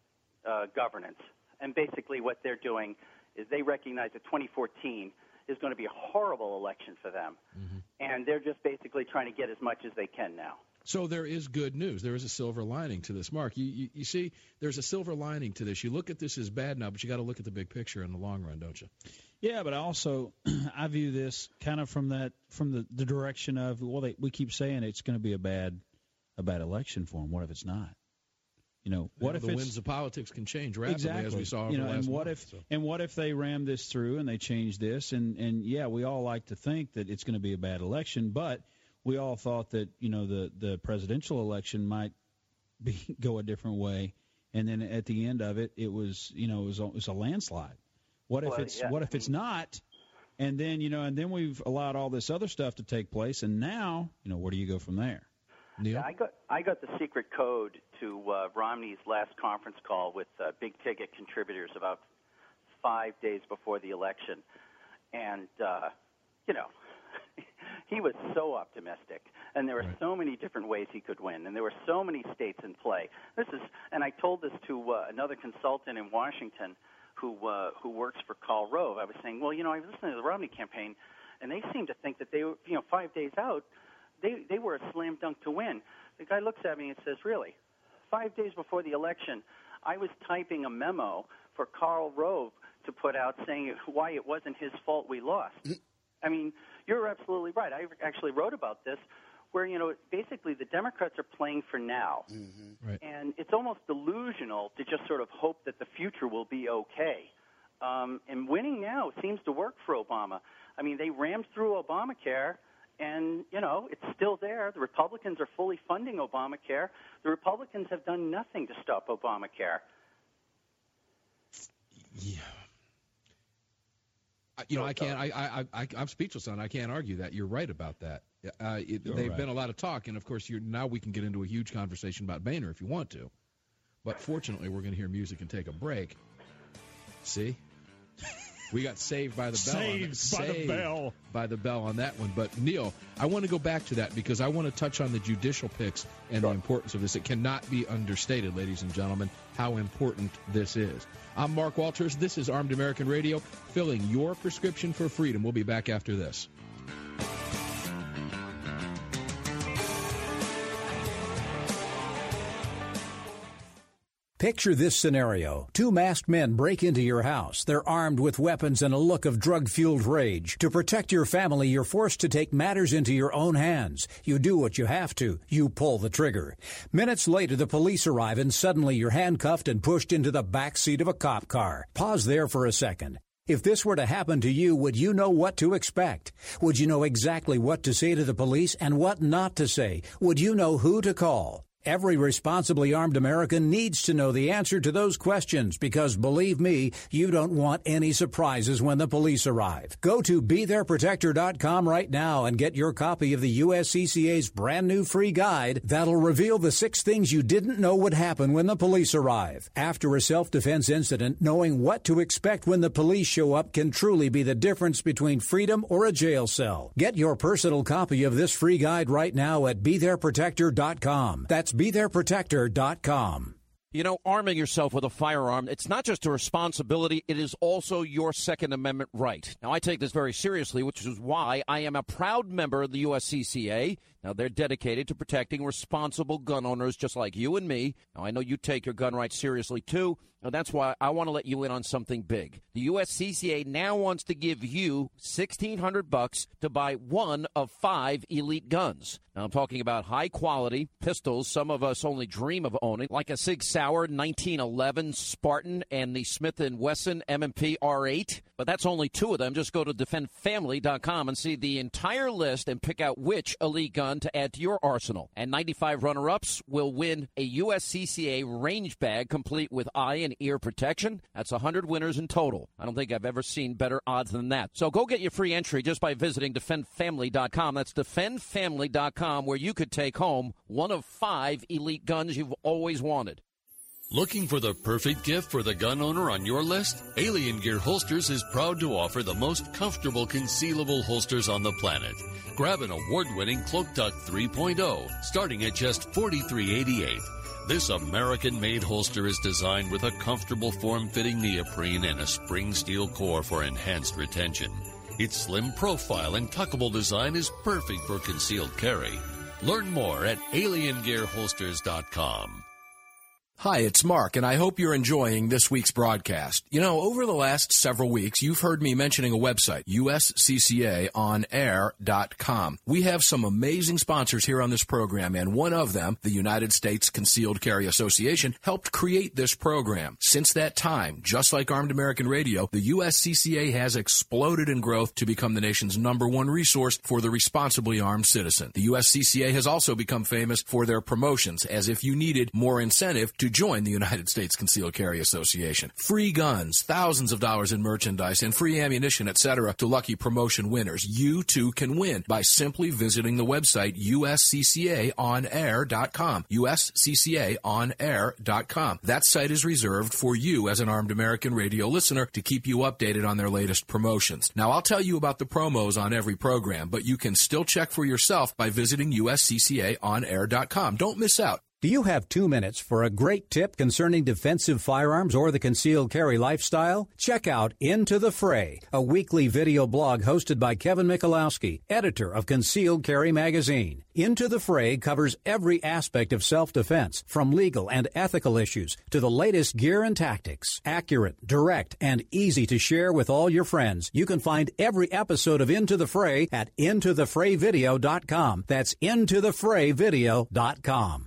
uh, governance. And basically what they're doing is they recognize that twenty fourteen is going to be a horrible election for them. Mm-hmm. And they're just basically trying to get as much as they can now. So there is good news. There is a silver lining to this. Mark, you, you, you see, there's a silver lining to this. You look at this as bad now, but you got to look at the big picture in the long run, don't you? Yeah, but I also I view this kind of from that from the, the direction of, well, they, we keep saying it's going to be a bad a bad election for them. What if it's not? You know, what you know, if the it's, winds of politics can change rapidly, exactly. as we saw over you know, the last and what month, if so. and what if they ram this through and they change this? And and yeah, we all like to think that it's going to be a bad election, but we all thought that, you know, the the presidential election might be go a different way, and then at the end of it, it was you know it was a, it was a landslide. What if well, it's yeah. what if it's not? And then you know, and then we've allowed all this other stuff to take place, and now you know where do you go from there? Neil? Yeah, I got I got the secret code to uh, Romney's last conference call with uh, big ticket contributors about five days before the election, and uh, you know. He was so optimistic, and there were right. so many different ways he could win, and there were so many states in play. This is, and I told this to uh, another consultant in Washington who uh, who works for Karl Rove. I was saying, well, you know, I was listening to the Romney campaign, and they seemed to think that they were, you know, five days out, they they were a slam dunk to win. The guy looks at me and says, really? Five days before the election, I was typing a memo for Karl Rove to put out saying why it wasn't his fault we lost. I mean, you're absolutely right. I actually wrote about this where, you know, basically the Democrats are playing for now. Mm-hmm. Right. And it's almost delusional to just sort of hope that the future will be okay. Um, and winning now seems to work for Obama. I mean, they rammed through Obamacare, and, you know, it's still there. The Republicans are fully funding Obamacare. The Republicans have done nothing to stop Obamacare. Yeah. You know, I can't. I, I, I, I'm speechless on. I can't argue that. You're right about that. Uh, it, they've right. been a lot of talk, and of course, you're, now we can get into a huge conversation about Boehner if you want to. But fortunately, we're going to hear music and take a break. See, We got saved by the bell. Saved on by saved the bell. By the bell on that one. But, Neil, I want to go back to that because I want to touch on the judicial picks and Sure. the importance of this. It cannot be understated, ladies and gentlemen, how important this is. I'm Mark Walters. This is Armed American Radio, filling your prescription for freedom. We'll be back after this. Picture this scenario. Two masked men break into your house. They're armed with weapons and a look of drug-fueled rage. To protect your family, you're forced to take matters into your own hands. You do what you have to. You pull the trigger. Minutes later, the police arrive and suddenly you're handcuffed and pushed into the back seat of a cop car. Pause there for a second. If this were to happen to you, would you know what to expect? Would you know exactly what to say to the police and what not to say? Would you know who to call? Every responsibly armed American needs to know the answer to those questions because, believe me, you don't want any surprises when the police arrive. Go to be there protector dot com right now and get your copy of the U S C C A's brand new free guide that'll reveal the six things you didn't know would happen when the police arrive. After a self-defense incident, knowing what to expect when the police show up can truly be the difference between freedom or a jail cell. Get your personal copy of this free guide right now at be there protector dot com. That's be there protector dot com. You know, arming yourself with a firearm, it's not just a responsibility, it is also your Second Amendment right. Now, I take this very seriously, which is why I am a proud member of the U S C C A. Now, they're dedicated to protecting responsible gun owners just like you and me. Now, I know you take your gun rights seriously, too. Now, that's why I want to let you in on something big. The U S C C A now wants to give you sixteen hundred bucks to buy one of five elite guns. Now, I'm talking about high-quality pistols some of us only dream of owning, like a Sig Sauer nineteen eleven Spartan and the Smith and Wesson M and P R eight. But that's only two of them. Just go to defend family dot com and see the entire list and pick out which elite gun to add to your arsenal. And ninety-five runner-ups will win a U S C C A range bag complete with eye and ear protection. That's one hundred winners in total. I don't think I've ever seen better odds than that. So go get your free entry just by visiting defend family dot com. That's defend family dot com, where you could take home one of five elite guns you've always wanted. Looking for the perfect gift for the gun owner on your list? Alien Gear Holsters is proud to offer the most comfortable concealable holsters on the planet. Grab an award-winning Cloak Duck three point oh, starting at just forty-three eighty-eight. This American-made holster is designed with a comfortable form-fitting neoprene and a spring steel core for enhanced retention. Its slim profile and tuckable design is perfect for concealed carry. Learn more at alien gear holsters dot com. Hi, it's Mark, and I hope you're enjoying this week's broadcast. You know, over the last several weeks, you've heard me mentioning a website, U S C C A on air dot com. We have some amazing sponsors here on this program, and one of them, the United States Concealed Carry Association, helped create this program. Since that time, just like Armed American Radio, the U S C C A has exploded in growth to become the nation's number one resource for the responsibly armed citizen. The U S C C A has also become famous for their promotions, as if you needed more incentive to join the United States Concealed Carry Association. Free guns, thousands of dollars in merchandise, and free ammunition, et cetera to lucky promotion winners. You too can win by simply visiting the website U S C C A on air dot com. U S C C A on air dot com. That site is reserved for you as an Armed American Radio listener to keep you updated on their latest promotions. Now, I'll tell you about the promos on every program, but you can still check for yourself by visiting U S C C A on air dot com. Don't miss out. Do you have two minutes for a great tip concerning defensive firearms or the concealed carry lifestyle? Check out Into the Fray, a weekly video blog hosted by Kevin Michalowski, editor of Concealed Carry Magazine. Into the Fray covers every aspect of self-defense, from legal and ethical issues to the latest gear and tactics. Accurate, direct, and easy to share with all your friends. You can find every episode of Into the Fray at into the fray video dot com. That's into the fray video dot com.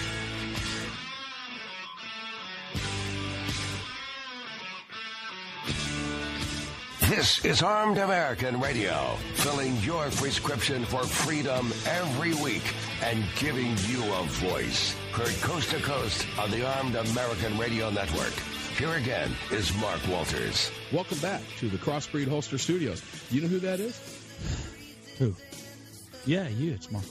This is Armed American Radio, filling your prescription for freedom every week and giving you a voice. Heard coast to coast on the Armed American Radio Network. Here again is Mark Walters. Welcome back to the Crossbreed Holster Studios. You know who that is? Who? Yeah, you. It's Mark Walters.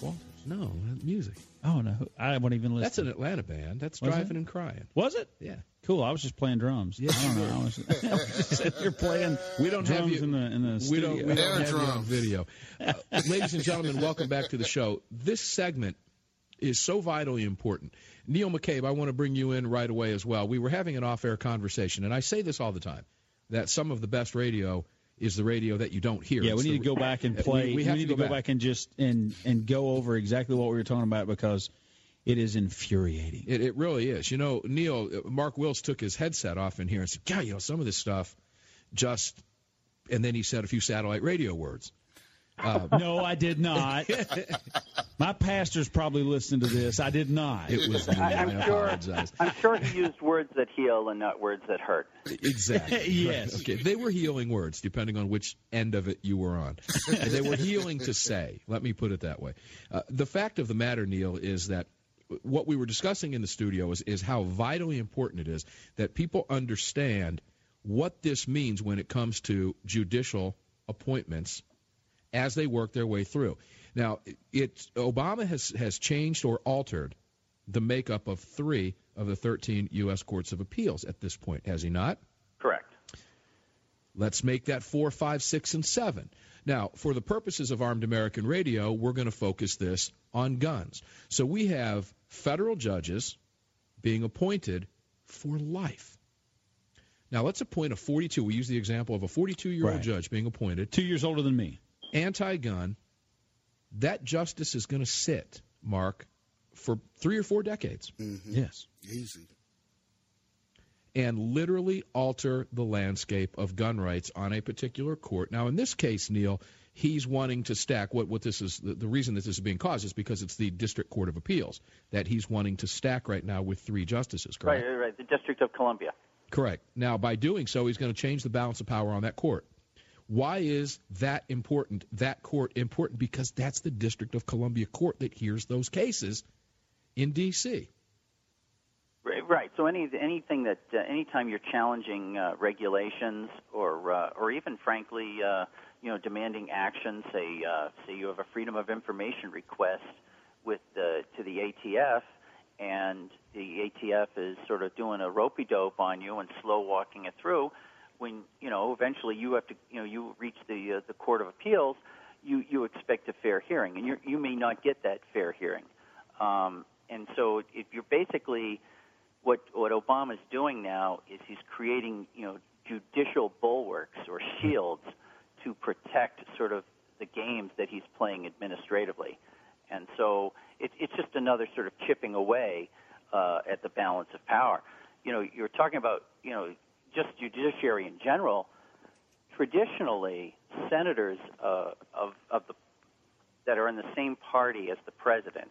No, music. Oh, no. I wouldn't even listen. That's an Atlanta band. That's Was Driving it? and Crying. Was it? Yeah. Cool. I was just playing drums. Yeah. I don't know. I was, I was just sitting here playing We don't drums have you, in the in the we studio. don't, we don't Air have you on drums. video. Uh, ladies and gentlemen, welcome back to the show. This segment is so vitally important. Neil McCabe, I want to bring you in right away as well. We were having an off-air conversation, and I say this all the time, that some of the best radio is the radio that you don't hear. Yeah, It's we need the, to go back and play. We, we we have need to go, go back. and just and and go over exactly what we were talking about because it is infuriating. It, it really is. You know, Neil, Mark Wills took his headset off in here and said, God, you know, some of this stuff just, and then he said a few satellite radio words. Uh, no, I did not. My pastor's probably listening to this. I did not. It was me. I, I'm I sure. apologize. I'm sure he used words that heal and not words that hurt. Exactly. Yes. Right. Okay. They were healing words, depending on which end of it you were on. And they were healing to say. Let me put it that way. Uh, the fact of the matter, Neil, is that what we were discussing in the studio is, is how vitally important it is that people understand what this means when it comes to judicial appointments as they work their way through. Now, it, Obama has, has changed or altered the makeup of three of the thirteen U S courts of appeals at this point, has he not? Correct. Let's make that four, five, six, and seven. Now, for the purposes of Armed American Radio, we're going to focus this on guns. So we have federal judges being appointed for life. Now, let's appoint a forty-two. We use the example of a forty-two-year-old Right. judge being appointed. Two years older than me. Anti-gun. That justice is going to sit, Mark, for three or four decades. Mm-hmm. Yes. Easy. And literally alter the landscape of gun rights on a particular court. Now, in this case, Neil, he's wanting to stack what, what this is. The, the reason that this is being caused is because it's the District Court of Appeals that he's wanting to stack right now with three justices, correct? Right, right, right. The District of Columbia. Correct. Now, by doing so, he's going to change the balance of power on that court. Why is that important, that court important? Because that's the District of Columbia court that hears those cases in D C Right, right. So any anything that uh, anytime you're challenging uh, regulations or uh, or even frankly, uh, you know, demanding action, say uh, say you have a freedom of information request with the to the A T F, and the A T F is sort of doing a ropey dope on you and slow walking it through. When you know eventually you have to you know you reach the uh, the Court of Appeals, you you expect a fair hearing, and you you may not get that fair hearing, um, and so if you're basically what what Obama's doing now is he's creating you know judicial bulwarks or shields to protect sort of the games that he's playing administratively, and so it, it's just another sort of chipping away uh, at the balance of power. You know, you're talking about you know. just judiciary in general. Traditionally, senators uh, of, of the, that are in the same party as the president,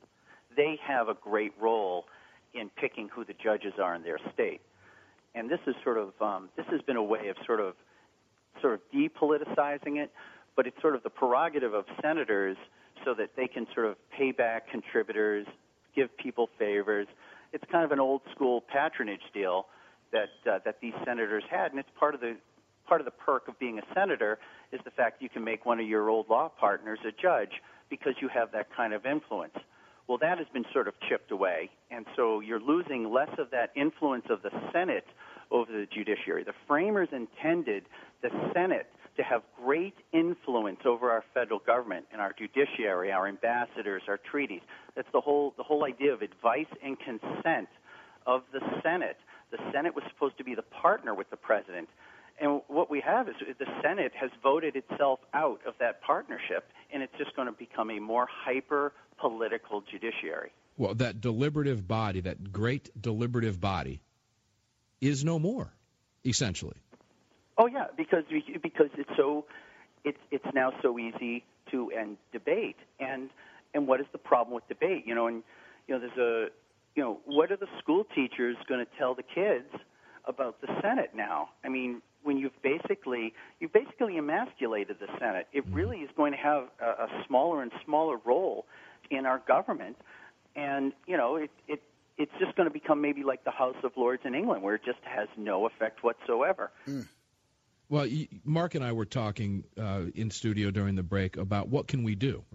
they have a great role in picking who the judges are in their state. And this is sort of um, this has been a way of sort of sort of depoliticizing it, but it's sort of the prerogative of senators so that they can sort of pay back contributors, give people favors. It's kind of an old school patronage deal that uh, that these senators had, and it's part of the part of the perk of being a senator is the fact you can make one of your old law partners a judge because you have that kind of influence. Well, that has been sort of chipped away, and so you're losing less of that influence of the Senate over the judiciary. The framers intended the Senate to have great influence over our federal government and our judiciary, our ambassadors, our treaties. That's the whole the whole idea of advice and consent of the Senate. The Senate was supposed to be the partner with the president. And what we have is the Senate has voted itself out of that partnership, and it's just going to become a more hyper-political judiciary. Well, that deliberative body, that great deliberative body, is no more, essentially. Oh, yeah, because because it's so it's it's now so easy to end debate. And and what is the problem with debate? You know, and you know, there's a You know, what are the school teachers going to tell the kids about the Senate now? I mean, when you've basically you've basically emasculated the Senate, it really is going to have a, a smaller and smaller role in our government, and you know, it it it's just going to become maybe like the House of Lords in England, where it just has no effect whatsoever. Mm. Well, Mark and I were talking uh, in studio during the break about what can we do, right?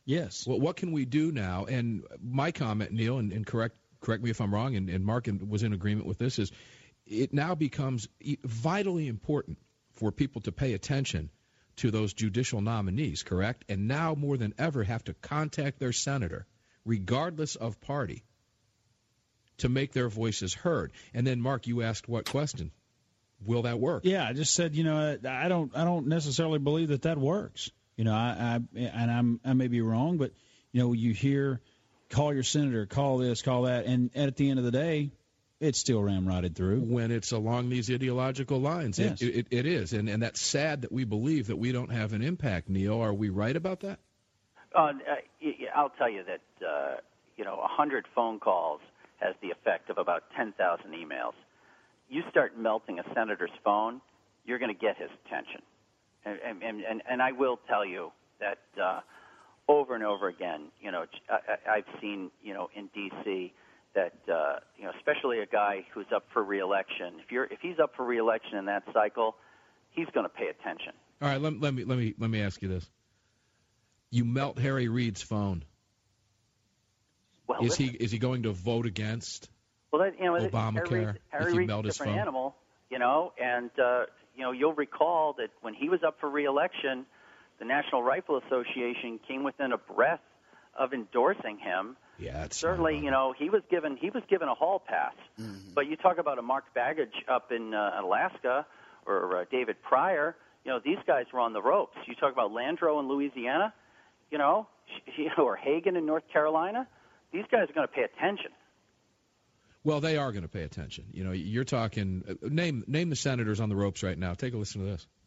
Yes. Well, what can we do now? And my comment, Neil, and, and correct correct me if I'm wrong, and, and Mark was in agreement with this, is it now becomes vitally important for people to pay attention to those judicial nominees, correct? And now more than ever have to contact their senator, regardless of party, to make their voices heard. And then, Mark, you asked what question? Will that work? Yeah, I just said, you know, I don't I don't necessarily believe that that works. You know, I, I and I'm I may be wrong, but you know, you hear call your senator, call this, call that, and at the end of the day, it's still ramrodded through. When it's along these ideological lines, yes. it, it, it is, and and that's sad that we believe that we don't have an impact. Neil, are we right about that? Uh, I'll tell you that uh, you know, a hundred phone calls has the effect of about ten thousand emails. You start melting a senator's phone, you're going to get his attention. And, and, and, and I will tell you that uh, over and over again, you know, I, I've seen, you know, in D C that, uh, you know, especially a guy who's up for re-election, if you're if he's up for re-election in that cycle, he's going to pay attention. All right, let, let me let me let me ask you this: you melt Harry Reid's phone. Well, is listen, he is he going to vote against well, that, you know, Obamacare? Harry, Harry if he Reid's melt a his different phone? animal, you know, and uh, you know, you'll recall that when he was up for re-election, the National Rifle Association came within a breath of endorsing him. Yeah, it's certainly, you know, he was given he was given a hall pass. Mm-hmm. But you talk about a Mark Baggage up in uh, Alaska or uh, David Pryor, you know, these guys were on the ropes. You talk about Landrieu in Louisiana, you know, or Hagan in North Carolina. These guys are going to pay attention. Well, they are going to pay attention. You know, you're talking uh, name name the senators on the ropes right now. Take a listen to this.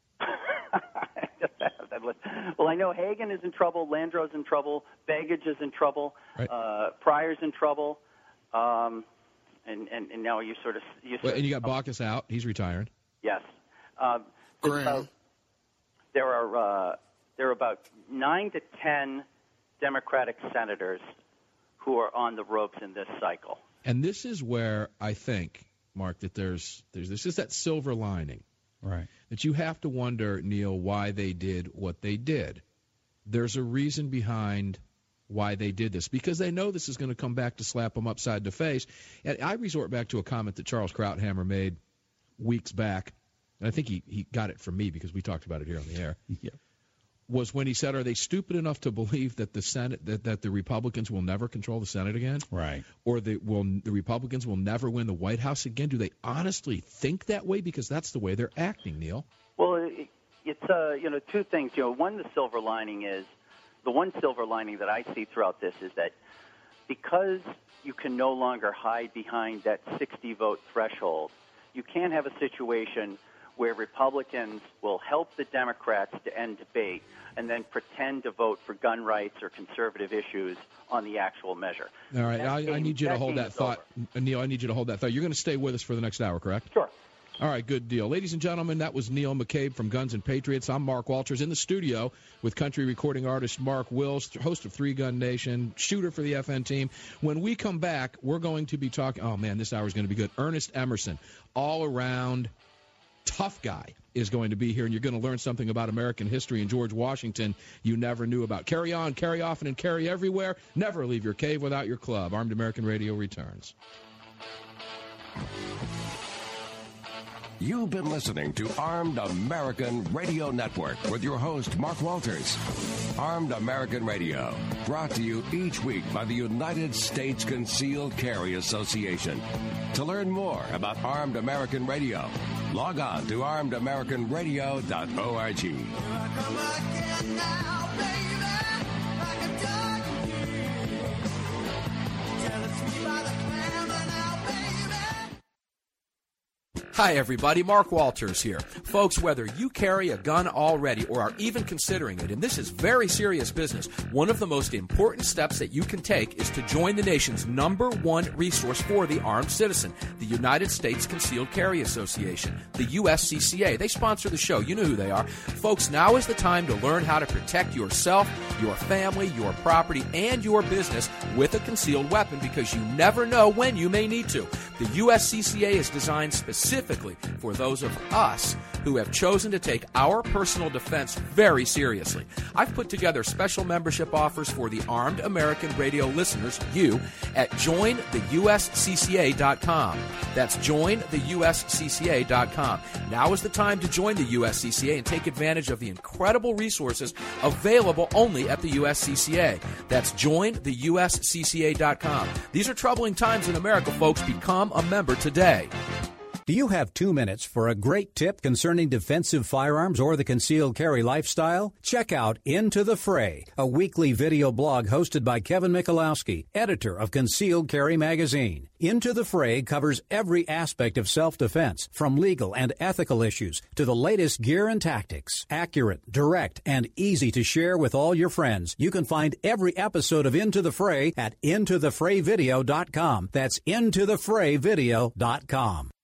Well, I know Hagan is in trouble, Landrieu's in trouble, Baggage is in trouble, right. uh, Pryor's in trouble, um, and, and and now you sort of you sort Well, and you of, got Baucus out; he's retiring. Yes, um, about, there are uh, there are about nine to ten Democratic senators who are on the ropes in this cycle. And this is where I think, Mark, that there's there's this is that silver lining. Right. That you have to wonder, Neil, why they did what they did. There's a reason behind why they did this, because they know this is going to come back to slap them upside the face. And I resort back to a comment that Charles Krauthammer made weeks back, and I think he, he got it from me because we talked about it here on the air. Yeah. Was when he said, are they stupid enough to believe that the Senate, that, that the Republicans will never control the Senate again? Right. Or the, will, the Republicans will never win the White House again? Do they honestly think that way? Because that's the way they're acting, Neil. Well, it, it's, uh, you know, two things. You know, one, the silver lining is, the one silver lining that I see throughout this is that because you can no longer hide behind that sixty-vote threshold, you can't have a situation where Republicans will help the Democrats to end debate and then pretend to vote for gun rights or conservative issues on the actual measure. All right, That I, game, I need you to that hold that game's thought. over. Neil, I need you to hold that thought. You're going to stay with us for the next hour, correct? Sure. All right, good deal. Ladies and gentlemen, that was Neil McCabe from Guns and Patriots. I'm Mark Walters in the studio with country recording artist Mark Wills, host of Three Gun Nation, shooter for the F N team. When we come back, we're going to be talking, oh, man, this hour is going to be good. Ernest Emerson, all-around tough guy, is going to be here, and you're going to learn something about American history and George Washington you never knew about. Carry on, carry often, and carry everywhere. Never leave your cave without your club. Armed American Radio returns. You've been listening to Armed American Radio Network with your host, Mark Walters. Armed American Radio, brought to you each week by the United States Concealed Carry Association. To learn more about Armed American Radio, log on to armed american radio dot org. Hi, everybody. Mark Walters here. Folks, whether you carry a gun already or are even considering it, and this is very serious business, one of the most important steps that you can take is to join the nation's number one resource for the armed citizen, the United States Concealed Carry Association, the U S C C A. They sponsor the show. You know who they are. Folks, now is the time to learn how to protect yourself, your family, your property, and your business with a concealed weapon, because you never know when you may need to. The U S C C A is designed specifically for those of us who have chosen to take our personal defense very seriously. I've put together special membership offers for the Armed American Radio listeners, you, at join the U S C C A dot com. That's join the U S C C A dot com. Now is the time to join the U S C C A and take advantage of the incredible resources available only at the U S C C A. That's join the U S C C A dot com. These are troubling times in America, folks. Become a member today. Do you have two minutes for a great tip concerning defensive firearms or the concealed carry lifestyle? Check out Into the Fray, a weekly video blog hosted by Kevin Michalowski, editor of Concealed Carry magazine. Into the Fray covers every aspect of self-defense, from legal and ethical issues to the latest gear and tactics. Accurate, direct, and easy to share with all your friends. You can find every episode of Into the Fray at into the fray video dot com. That's into the fray video dot com.